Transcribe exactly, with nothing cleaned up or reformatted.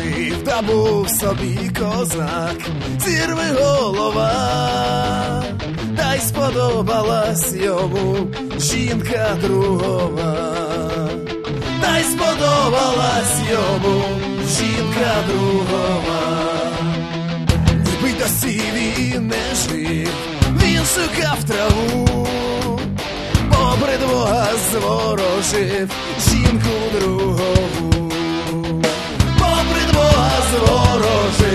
жив, та був собі козак, сірви голова, та й сподобалась йому жінка другова, та й сподобалась йому жінка другова. Ніби досі він не жив, він шукав траву, попри двога зворожив жінку другову, попри двога зворожив